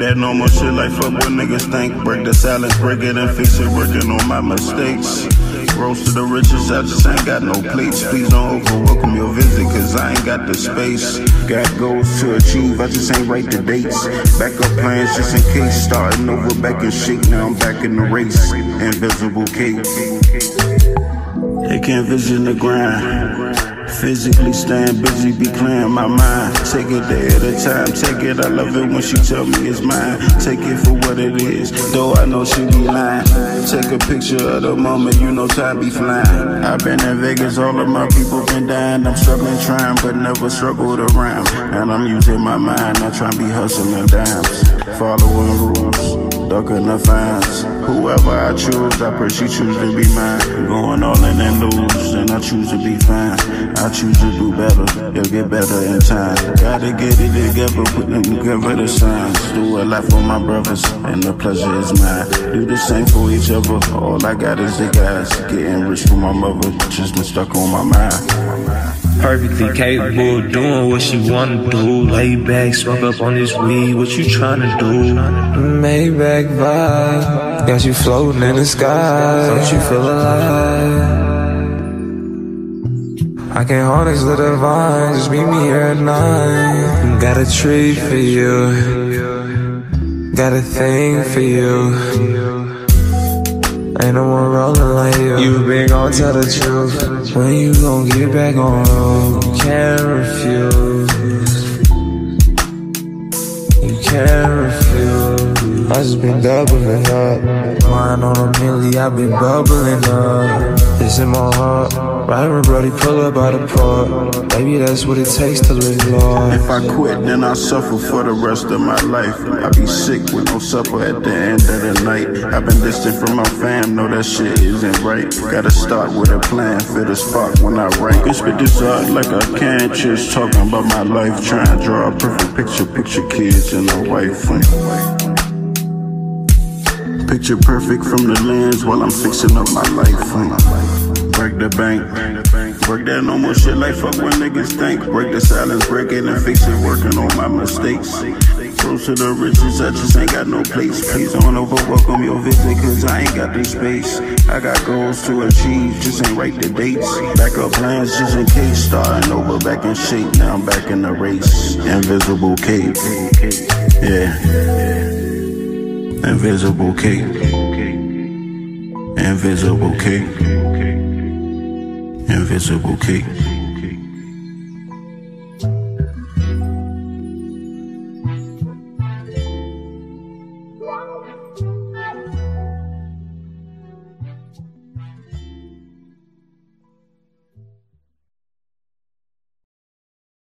that normal shit like fuck what niggas think. Break the silence, break it and fix it, working on my mistakes. Rose to the riches, I just ain't got no plates. Please don't overwhelm your visit, cause I ain't got the space. Got goals to achieve, I just ain't write the dates. Backup plans just in case, starting over back in shape. Now I'm back in the race, invisible cape. They can't vision the grind. Physically staying busy, be clearing my mind. Take it day at a time, take it, I love it when she tell me it's mine. Take it for what it is, though I know she be lying. Take a picture of the moment, you know time be flying. I've been in Vegas, all of my people been dying. I'm struggling, trying, but never struggle to rhyme. And I'm using my mind, not trying to be hustling dimes. Following rules, ducking the fines. Whoever I choose, I pray she choose to be mine. Going all in and lose, and I choose to be fine. I choose to do better, it'll get better in time. Gotta get it together, put them together the signs. Do a lot for my brothers, and the pleasure is mine. Do the same for each other, all I got is the guys. Getting rich for my mother, just been stuck on my mind. Perfectly capable of doing what she wanna do. Lay back, smoke up on this weed, what you tryna do? Maybach vibe, got you floating in the sky. Don't you feel alive? I can harness the divine, just meet me here at night. Got a treat for you, got a thing for you. Ain't no one rolling like you. You been gon' tell the truth. When you gon' get back on road, you can't refuse. You can't refuse. I just been doubling up. Mine on a milli, I been bubbling up. It's in my heart. Right when Brody pull up out the park. Baby, that's what it takes to live large. If I quit, then I suffer for the rest of my life. I be sick with no supper at the end of the night. I've been distant from my fam, know that shit isn't right. Gotta start with a plan, fit a spot when I write. Can spit this out like I can, just talking about my life. Trying to draw a perfect picture, picture kids and a wife. Picture perfect from the lens while I'm fixing up my life. Break the bank, break that normal shit like fuck what niggas think. Break the silence, break it and fix it, working on my mistakes. Close to the riches, I just ain't got no place. Please don't overwhelm your visit, cause I ain't got the space. I got goals to achieve, just ain't write the dates. Backup plans just in case, starting over back in shape. Now I'm back in the race, invisible cape. Yeah, invisible cape. Invisible cape. Invisible cape.